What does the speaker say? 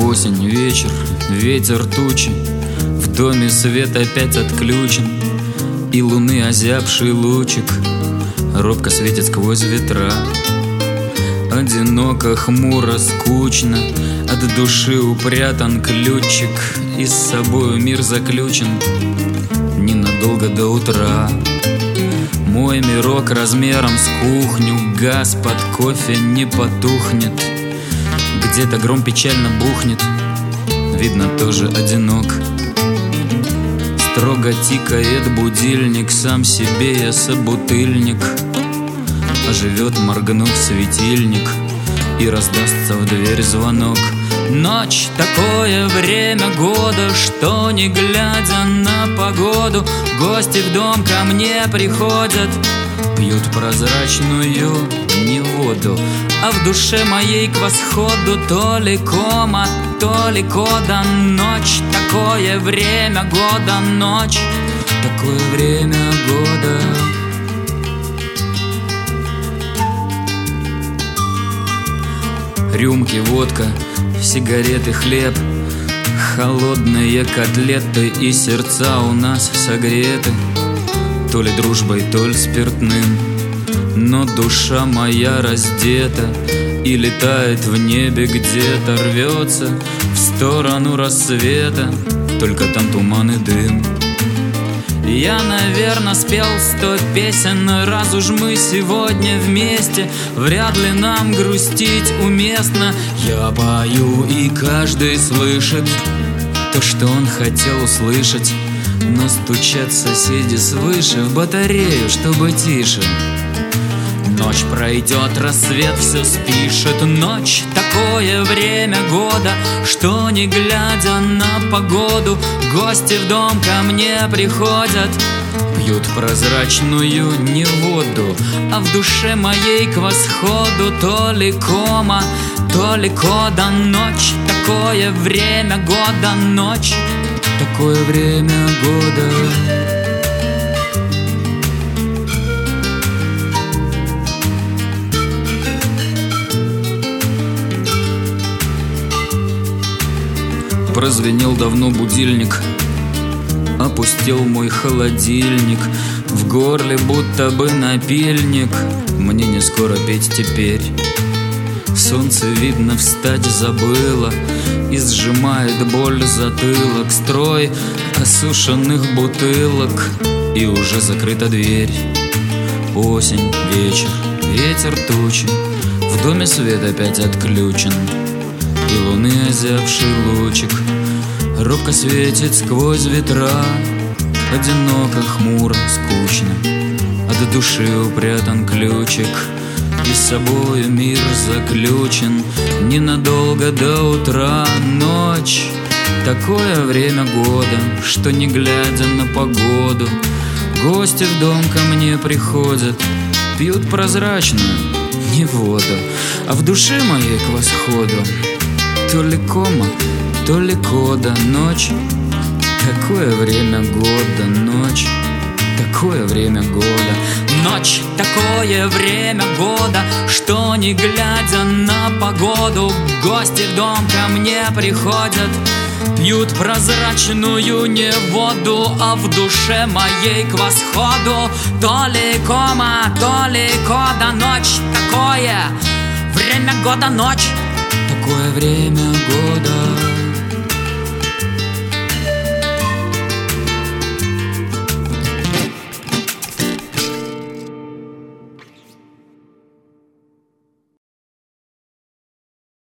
Осень, вечер, ветер, тучи, в доме свет опять отключен, и луны озябший лучик робко светит сквозь ветра. Одиноко, хмуро, скучно, от души упрятан ключик, и с собою мир заключен ненадолго до утра. Мой мирок размером с кухню газ под кофе не потухнет, где-то гром печально бухнет, видно, тоже одинок. Строго тикает будильник, сам себе я собутыльник. Оживет, моргнув, светильник, и раздастся в дверь звонок. Ночь — такое время года, что, не глядя на погоду, гости в дом ко мне приходят, пьют прозрачную не воду, а в душе моей к восходу то ли кома, то ли кода. Ночь — такое время года, ночь — такое время года. Рюмки, водка, сигареты, хлеб, холодные котлеты, и сердца у нас согреты то ли дружбой, то ли спиртным. Но душа моя раздета и летает в небе где-то, рвется в сторону рассвета, только там туман и дым. Я, наверно, спел 100 песен, раз уж мы сегодня вместе, вряд ли нам грустить уместно. Я пою, и каждый слышит то, что он хотел услышать, но стучат соседи свыше в батарею, чтобы тише. Ночь пройдет, рассвет все спишет. Ночь — такое время года, что, не глядя на погоду, гости в дом ко мне приходят, пьют прозрачную не воду, а в душе моей к восходу то ли кома, то ли кода. Ночь — такое время года, ночь — такое время года. Прозвенел давно будильник, опустел мой холодильник, в горле будто бы напильник, мне не скоро петь теперь. Солнце, видно, встать забыло, и сжимает боль затылок, строй осушенных бутылок, и уже закрыта дверь. Осень, вечер, ветер, тучи, в доме свет опять отключен, и луны озябший лучик робко светит сквозь ветра. Одиноко, хмуро, скучно, от души упрятан ключик, и с собою мир заключен ненадолго до утра. Ночь — такое время года, что, не глядя на погоду, гости в дом ко мне приходят, пьют прозрачную не воду, а в душе моей к восходу то ли кома, то ли кода. Ночь — такое время года, ночь — такое время года. Ночь — такое время года, что, не глядя на погоду, гости в дом ко мне приходят, пьют прозрачную не воду, а в душе моей к восходу то ли кома, то ли кода. Ночь — такое время года, ночь — такое время года.